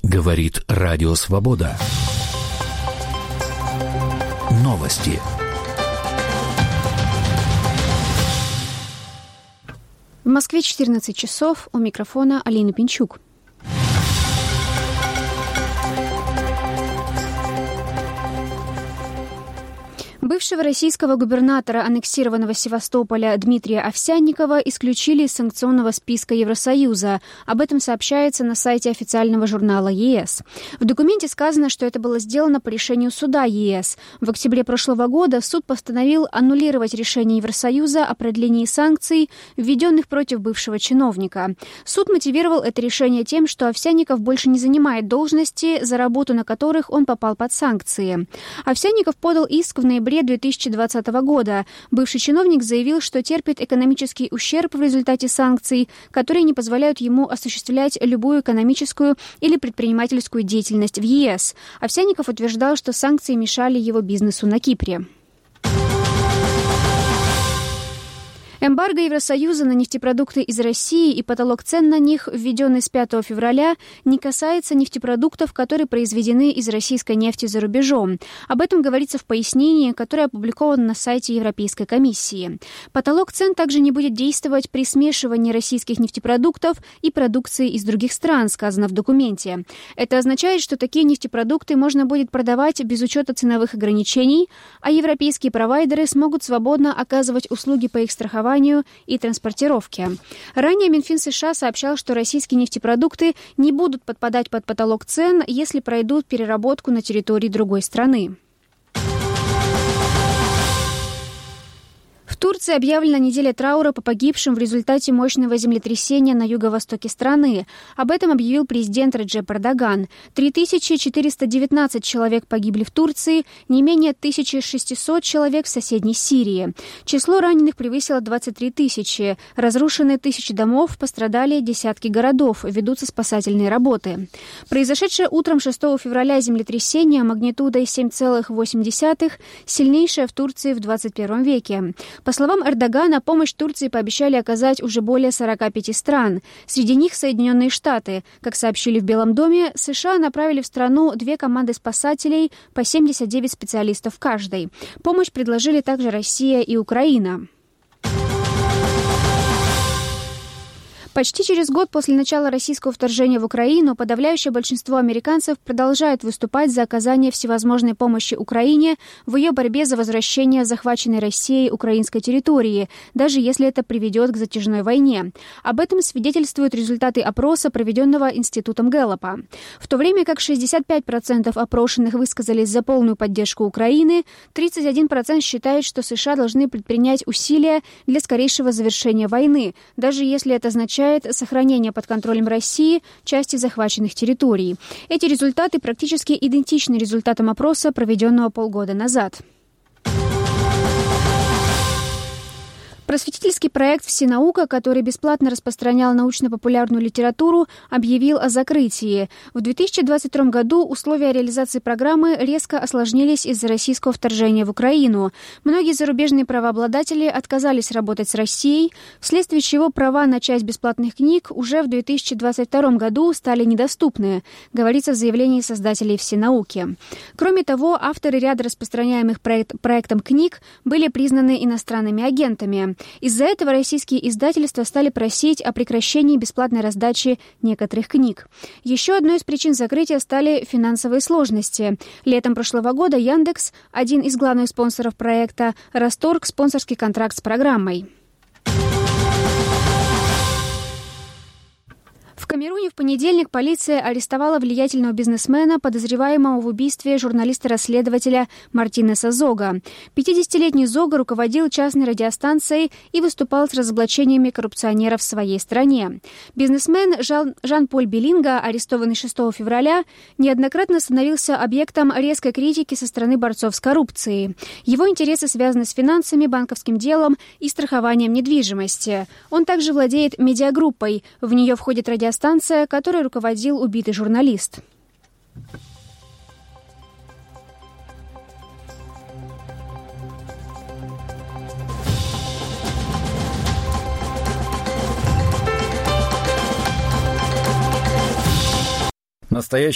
Говорит Радио Свобода. Новости. В Москве 14 часов. У микрофона Алина Пинчук. Бывшего российского губернатора аннексированного Севастополя Дмитрия Овсянникова исключили из санкционного списка Евросоюза. Об этом сообщается на сайте официального журнала ЕС. В документе сказано, что это было сделано по решению суда ЕС. В октябре прошлого года суд постановил аннулировать решение Евросоюза о продлении санкций, введенных против бывшего чиновника. Суд мотивировал это решение тем, что Овсянников больше не занимает должности, за работу на которых он попал под санкции. Овсянников подал иск в ноябре 2020 года. Бывший чиновник заявил, что терпит экономический ущерб в результате санкций, которые не позволяют ему осуществлять любую экономическую или предпринимательскую деятельность в ЕС. Овсянников утверждал, что санкции мешали его бизнесу на Кипре. Эмбарго Евросоюза на нефтепродукты из России и потолок цен на них, введенный с 5 февраля, не касается нефтепродуктов, которые произведены из российской нефти за рубежом. Об этом говорится в пояснении, которое опубликовано на сайте Европейской комиссии. Потолок цен также не будет действовать при смешивании российских нефтепродуктов и продукции из других стран, сказано в документе. Это означает, что такие нефтепродукты можно будет продавать без учета ценовых ограничений, а европейские провайдеры смогут свободно оказывать услуги по их страхованию и транспортировке. Ранее Минфин США сообщал, что российские нефтепродукты не будут подпадать под потолок цен, если пройдут переработку на территории другой страны. В Турции объявлена неделя траура по погибшим в результате мощного землетрясения на юго-востоке страны. Об этом объявил президент Реджеп Эрдоган. 3419 человек погибли в Турции, не менее 1600 человек в соседней Сирии. Число раненых превысило 23 тысячи. Разрушены тысячи домов, пострадали десятки городов, ведутся спасательные работы. Произошедшее утром 6 февраля землетрясение магнитудой 7,8, сильнейшее в Турции в 21 веке. По словам Эрдогана, помощь Турции пообещали оказать уже более 45 стран. Среди них Соединенные Штаты. Как сообщили в Белом доме, США направили в страну 2 команды спасателей по 79 специалистов каждой. Помощь предложили также Россия и Украина. Почти через год после начала российского вторжения в Украину подавляющее большинство американцев продолжает выступать за оказание всевозможной помощи Украине в ее борьбе за возвращение захваченной Россией украинской территории, даже если это приведет к затяжной войне. Об этом свидетельствуют результаты опроса, проведенного Институтом Гэллопа. В то время как 65% опрошенных высказались за полную поддержку Украины, 31% считают, что США должны предпринять усилия для скорейшего завершения войны, даже если это означает сохранение под контролем России части захваченных территорий. Эти результаты практически идентичны результатам опроса, проведенного полгода назад. Просветительский проект «Всенаука», который бесплатно распространял научно-популярную литературу, объявил о закрытии. В 2022 году условия реализации программы резко осложнились из-за российского вторжения в Украину. Многие зарубежные правообладатели отказались работать с Россией, вследствие чего права на часть бесплатных книг уже в 2022 году стали недоступны, говорится в заявлении создателей «Всенауки». Кроме того, авторы ряда распространяемых проектом книг были признаны иностранными агентами. Из-за этого российские издательства стали просить о прекращении бесплатной раздачи некоторых книг. Еще одной из причин закрытия стали финансовые сложности. Летом прошлого года Яндекс, один из главных спонсоров проекта, расторг спонсорский контракт с программой. В Камеруне в понедельник полиция арестовала влиятельного бизнесмена, подозреваемого в убийстве журналиста-расследователя Мартинеса Зога. 50-летний Зога руководил частной радиостанцией и выступал с разоблачениями коррупционеров в своей стране. Бизнесмен Жан-Поль Белинга, арестованный 6 февраля, неоднократно становился объектом резкой критики со стороны борцов с коррупцией. Его интересы связаны с финансами, банковским делом и страхованием недвижимости. Он также владеет медиагруппой. В нее входит радиостанция, которой руководил убитый журналист. Настоящий